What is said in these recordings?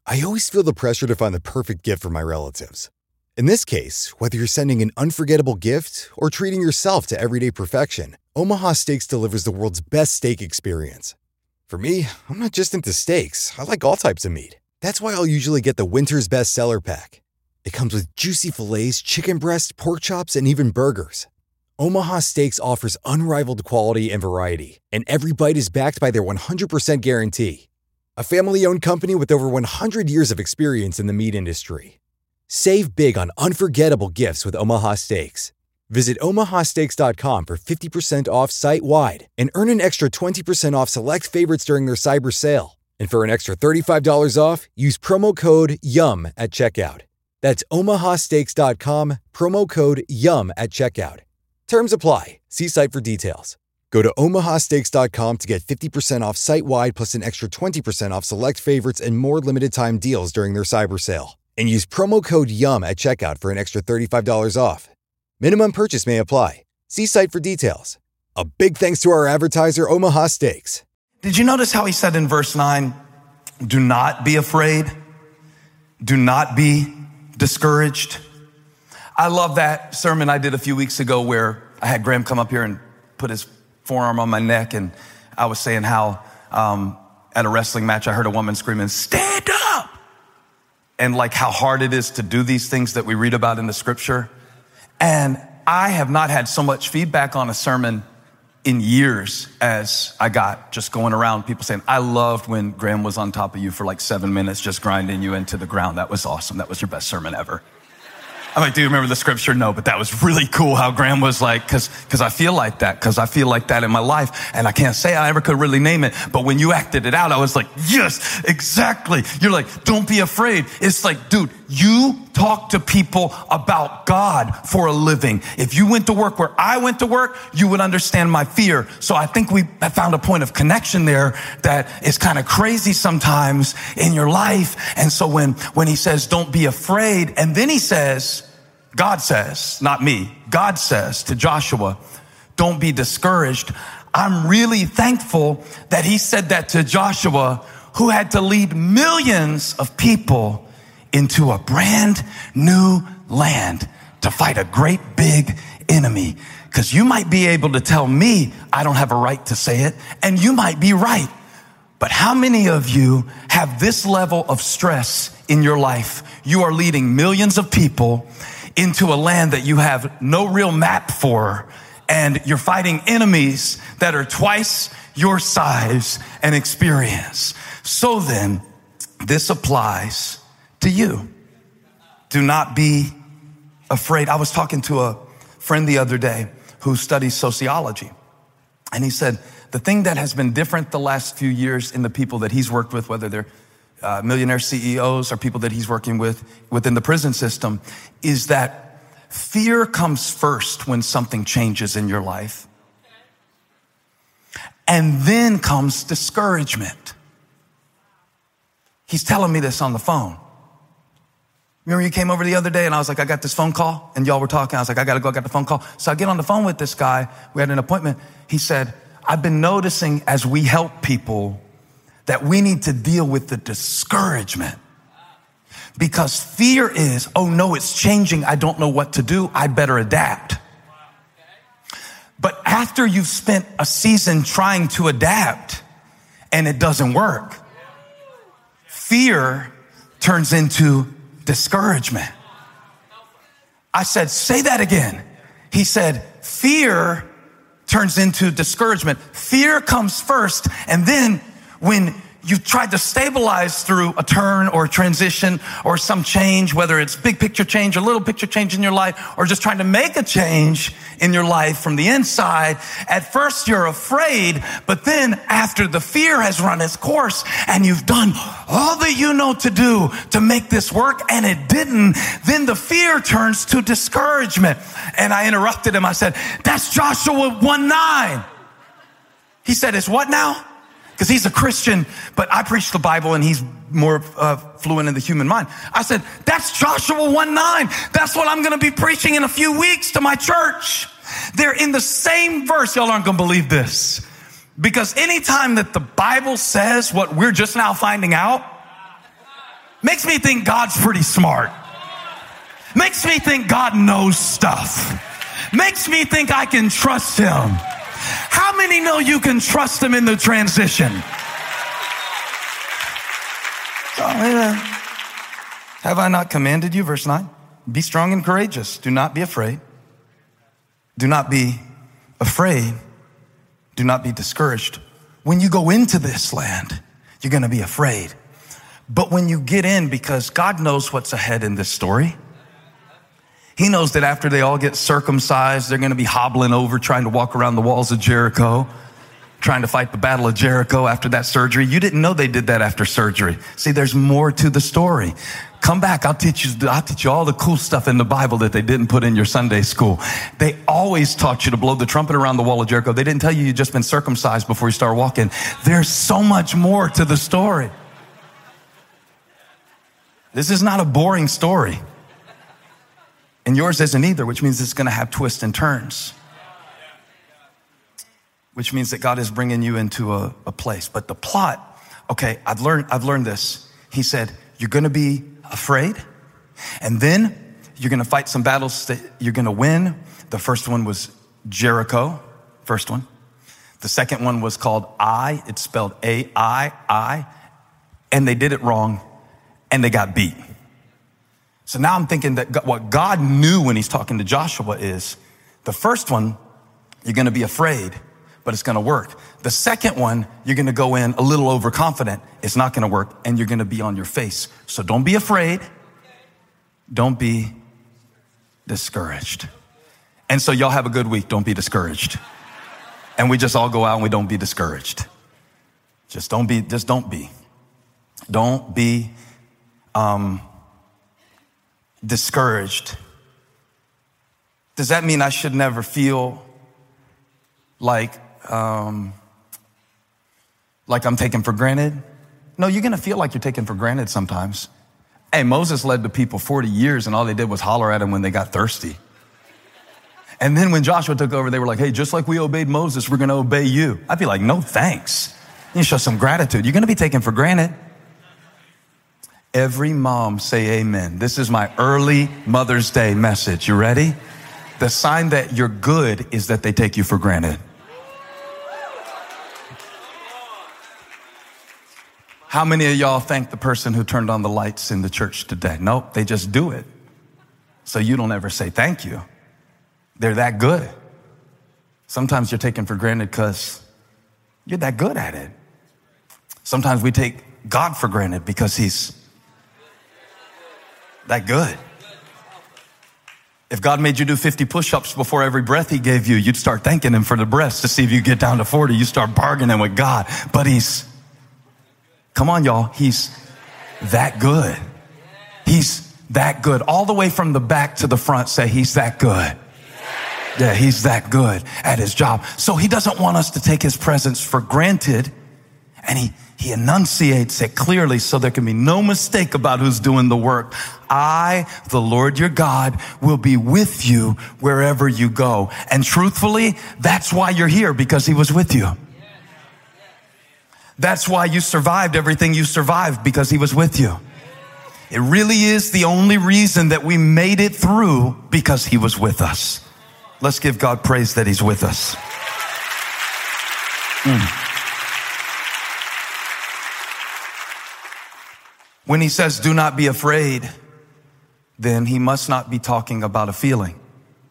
I always feel the pressure to find the perfect gift for my relatives. In this case, whether you're sending an unforgettable gift or treating yourself to everyday perfection, Omaha Steaks delivers the world's best steak experience. For me, I'm not just into steaks. I like all types of meat. That's why I'll usually get the Winter's Best Seller Pack. It comes with juicy fillets, chicken breast, pork chops, and even burgers. Omaha Steaks offers unrivaled quality and variety, and every bite is backed by their 100% guarantee. A family-owned company with over 100 years of experience in the meat industry. Save big on unforgettable gifts with Omaha Steaks. Visit omahasteaks.com for 50% off site-wide and earn an extra 20% off select favorites during their cyber sale. And for an extra $35 off, use promo code YUM at checkout. That's omahasteaks.com, promo code YUM at checkout. Terms apply. See site for details. Go to omahasteaks.com to get 50% off site-wide plus an extra 20% off select favorites and more limited-time deals during their cyber sale. And use promo code YUM at checkout for an extra $35 off. Minimum purchase may apply. See site for details. A big thanks to our advertiser, Omaha Steaks. Did you notice how he said in verse 9, do not be afraid, do not be discouraged? I love that sermon I did a few weeks ago where I had Graham come up here and put his forearm on my neck, and I was saying how at a wrestling match I heard a woman screaming, stand up! And like how hard it is to do these things that we read about in the scripture. And I have not had so much feedback on a sermon in years as I got just going around, people saying, I loved when Graham was on top of you for like 7 minutes, just grinding you into the ground. That was awesome. That was your best sermon ever. I'm like, do you remember the scripture? No, but that was really cool how Graham was like, cause I feel like that in my life. And I can't say I ever could really name it. But when you acted it out, I was like, yes, exactly. You're like, don't be afraid. It's like, dude, you talk to people about God for a living. If you went to work where I went to work, you would understand my fear. So I think we have found a point of connection there that is kind of crazy sometimes in your life. And so when he says, don't be afraid, and then he says, God says, not me, God says to Joshua, don't be discouraged. I'm really thankful that he said that to Joshua, who had to lead millions of people into a brand new land to fight a great big enemy. Because you might be able to tell me I don't have a right to say it, and you might be right. But how many of you have this level of stress in your life? You are leading millions of people into a land that you have no real map for, and you're fighting enemies that are twice your size and experience. So then, this applies to you. Do not be afraid. I was talking to a friend the other day who studies sociology, and he said the thing that has been different the last few years in the people that he's worked with, whether they're millionaire CEOs or people that he's working with within the prison system, is that fear comes first when something changes in your life. And then comes discouragement. He's telling me this on the phone. Remember you came over the other day and I was like, I got this phone call, and y'all were talking. I was like, I gotta go, I got the phone call. So I get on the phone with this guy. We had an appointment. He said, I've been noticing as we help people that we need to deal with the discouragement, because fear is, oh no, it's changing. I don't know what to do. I better adapt. But after you've spent a season trying to adapt and it doesn't work, fear turns into discouragement. I said, say that again. He said, fear turns into discouragement. Fear comes first, and then when you've tried to stabilize through a turn or a transition or some change, whether it's big picture change or little picture change in your life, or just trying to make a change in your life from the inside, at first you're afraid, but then after the fear has run its course and you've done all that you know to do to make this work and it didn't, then the fear turns to discouragement. And I interrupted him. I said, that's Joshua 1:9. He said, it's what now? Because he's a Christian, but I preach the Bible and he's more fluent in the human mind. I said, that's Joshua 1:9. That's what I'm going to be preaching in a few weeks to my church. They're in the same verse. Y'all aren't going to believe this. Because anytime that the Bible says what we're just now finding out, Makes me think God's pretty smart. Makes me think God knows stuff. Makes me think I can trust him. How many know you can trust him in the transition? Have I not commanded you? Verse 9. Be strong and courageous. Do not be afraid. Do not be afraid. Do not be discouraged. When you go into this land, you're going to be afraid. But when you get in, because God knows what's ahead in this story, he knows that after they all get circumcised, they're going to be hobbling over, trying to walk around the walls of Jericho, trying to fight the battle of Jericho after that surgery. You didn't know they did that after surgery. See, there's more to the story. Come back. I'll teach you all the cool stuff in the Bible that they didn't put in your Sunday school. They always taught you to blow the trumpet around the wall of Jericho. They didn't tell you you'd just been circumcised before you start walking. There's so much more to the story. This is not a boring story. And yours isn't either, which means it's going to have twists and turns. Which means that God is bringing you into a place. But the plot, okay, I've learned this. He said, you're going to be afraid, and then you're going to fight some battles that you're going to win. The first one was Jericho, first one. The second one was called Ai. It's spelled A-I, and they did it wrong, and they got beat. So now I'm thinking that what God knew when he's talking to Joshua is the first one, you're going to be afraid, but it's going to work. The second one, you're going to go in a little overconfident. It's not going to work, and you're going to be on your face. So don't be afraid. Don't be discouraged. And so y'all have a good week. Don't be discouraged. And we just all go out and we don't be discouraged. Don't be. Don't be discouraged. Does that mean I should never feel like I'm taken for granted? No, you're going to feel like you're taken for granted sometimes. Hey, Moses led the people 40 years and all they did was holler at him when they got thirsty. And then when Joshua took over, they were like, hey, just like we obeyed Moses, we're going to obey you. I'd be like, no, thanks. You show some gratitude. You're going to be taken for granted. Every mom say amen. This is my early Mother's Day message. You ready? The sign that you're good is that they take you for granted. How many of y'all thank the person who turned on the lights in the church today? Nope, they just do it. So you don't ever say thank you. They're that good. Sometimes you're taken for granted because you're that good at it. Sometimes we take God for granted because he's that good. If God made you do 50 push-ups before every breath he gave you, you'd start thanking him for the breaths to see if you get down to 40. You start bargaining with God. But come on, y'all, he's that good. He's that good. All the way from the back to the front, say he's that good. Yeah, he's that good at his job. So he doesn't want us to take his presence for granted. And he enunciates it clearly so there can be no mistake about who's doing the work. I, the Lord your God, will be with you wherever you go. And truthfully, that's why you're here, because he was with you. That's why you survived everything you survived, because he was with you. It really is the only reason that we made it through, because he was with us. Let's give God praise that he's with us. When he says, do not be afraid, then he must not be talking about a feeling.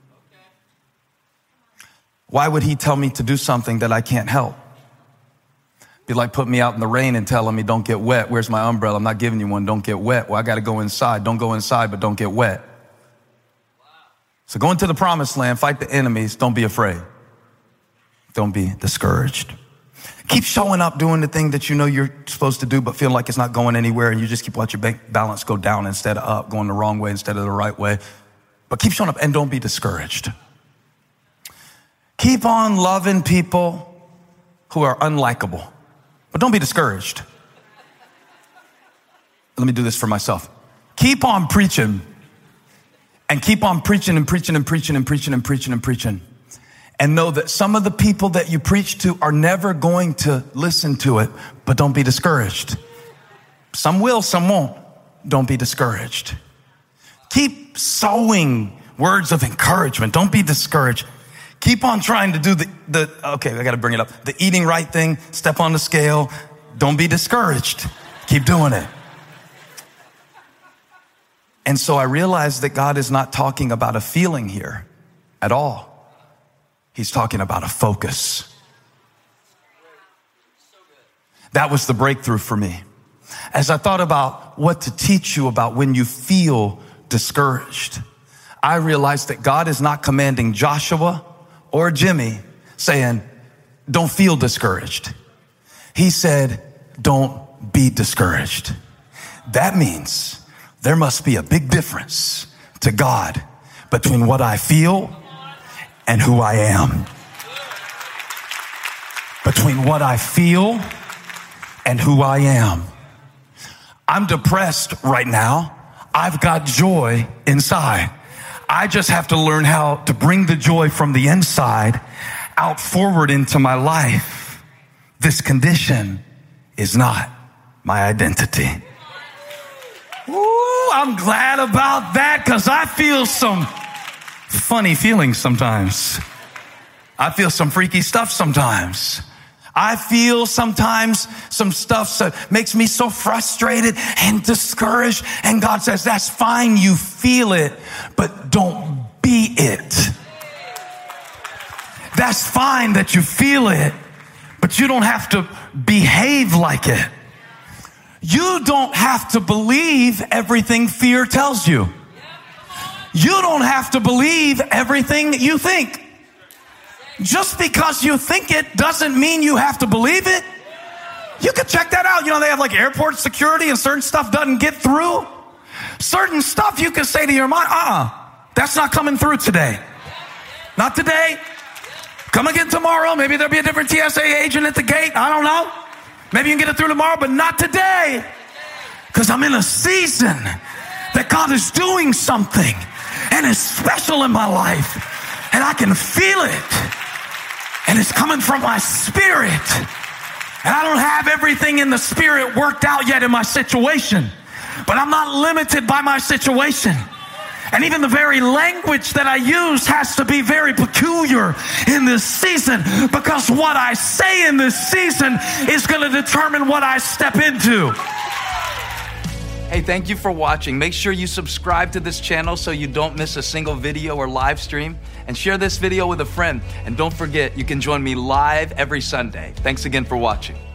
Why would he tell me to do something that I can't help? Be like putting me out in the rain and telling me, don't get wet. Where's my umbrella? I'm not giving you one. Don't get wet. Well, I got to go inside. Don't go inside, but don't get wet. So go into the promised land, fight the enemies. Don't be afraid. Don't be discouraged. Keep showing up doing the thing that you know you're supposed to do, but feel like it's not going anywhere, and you just keep watching your bank balance go down instead of up, going the wrong way instead of the right way. But keep showing up and don't be discouraged. Keep on loving people who are unlikable, but don't be discouraged. Let me do this for myself. Keep on preaching and keep on preaching and preaching and preaching and preaching and preaching and preaching. And know that some of the people that you preach to are never going to listen to it, but don't be discouraged. Some will, some won't. don't be discouraged. Keep sowing words of encouragement. Don't be discouraged. Keep on trying to do okay, I got to bring it up. The eating right thing, step on the scale. Don't be discouraged. Keep doing it. And so I realized that God is not talking about a feeling here at all. He's talking about a focus. That was the breakthrough for me. As I thought about what to teach you about when you feel discouraged, I realized that God is not commanding Joshua or Jimmy saying, don't feel discouraged. He said, don't be discouraged. That means there must be a big difference to God between what I feel and who I am. Between what I feel and who I am. I'm depressed right now. I've got joy inside. I just have to learn how to bring the joy from the inside out forward into my life. This condition is not my identity. Ooh, I'm glad about that because I feel some funny feelings sometimes. I feel some freaky stuff sometimes. I feel sometimes some stuff that makes me so frustrated and discouraged. And God says, that's fine. You feel it, but don't be it. That's fine that you feel it, but you don't have to behave like it. You don't have to believe everything fear tells you. You don't have to believe everything you think. Just because you think it doesn't mean you have to believe it. You can check that out. You know, they have like airport security and certain stuff doesn't get through. Certain stuff you can say to your mind, that's not coming through today. Not today. Come again tomorrow. Maybe there'll be a different TSA agent at the gate. I don't know. Maybe you can get it through tomorrow, but not today. Because I'm in a season that God is doing something and it's special in my life. And I can feel it. And it's coming from my spirit. And I don't have everything in the spirit worked out yet in my situation. But I'm not limited by my situation. And even the very language that I use has to be very peculiar in this season. Because what I say in this season is going to determine what I step into. Hey, thank you for watching. Make sure you subscribe to this channel so you don't miss a single video or live stream. And share this video with a friend. And don't forget, you can join me live every Sunday. Thanks again for watching.